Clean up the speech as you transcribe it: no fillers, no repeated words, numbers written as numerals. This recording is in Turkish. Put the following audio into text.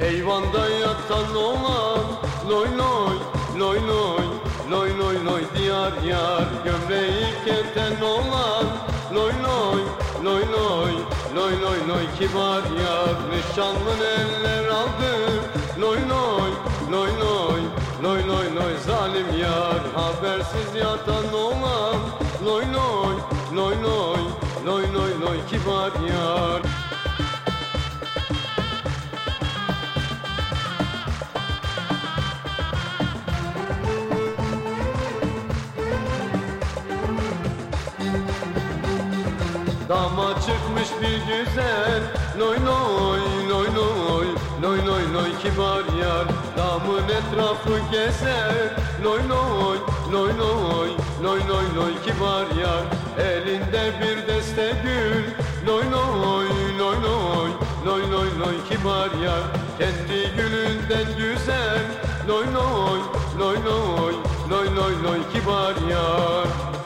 Eyvanda yatan olan loy loy, loy loy, loy loy loy diyar yar. Gömleği keten olan loy loy, loy loy, loy loy loy kibar yar. Nişanlın eller aldı loy loy, loy loy, loy loy loy zalim yar. Habersiz yatan olan loy loy, loy loy, loy loy loy kibar yar. Dama çıkmış bir güzel loy loy, loy loy, loy loy loy kibar yar. Damın etrafı gezer loy loy, loy loy, loy loy loy kibar yar. Elinde bir deste gül loy loy, loy loy, loy loy loy kibar yar. Kendi gülünden güzel loy loy, loy loy, loy loy loy kibar yar.